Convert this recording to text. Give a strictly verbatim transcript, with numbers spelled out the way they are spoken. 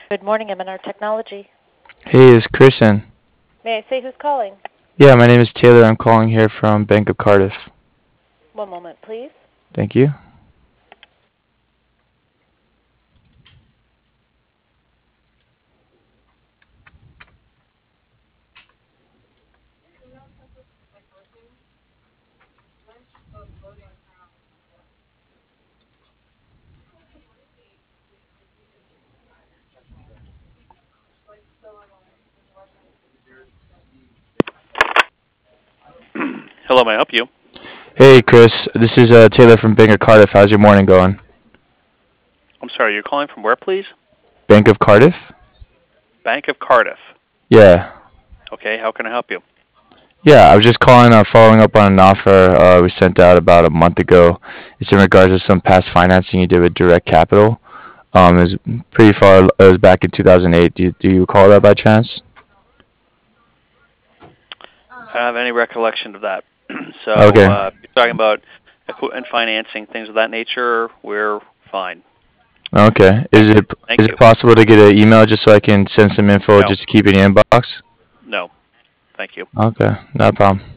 Good morning, M N R Technology. Hey, it's Christian. May I say who's calling? Yeah, my name is Taylor. I'm calling here from Bank of Cardiff. One moment, please. Thank you. Hello, may I help you? Hey, Chris. This is uh, Taylor from Bank of Cardiff. How's your morning going? I'm sorry, you're calling from where, please? Bank of Cardiff? Bank of Cardiff. Yeah. Okay, how can I help you? Yeah, I was just calling, uh, following up on an offer uh, we sent out about a month ago. It's in regards to some past financing you did with Direct Capital. Um, it was pretty far. It was back in two thousand eight. Do you, do you recall that by chance? I don't have any recollection of that. so, Okay. uh, you're talking about equipment financing, things of that nature, we're fine. Okay. Is it Thank is it you. possible to get an email just so I can send some info No, just to keep it in your inbox? no, thank you. Okay, no problem.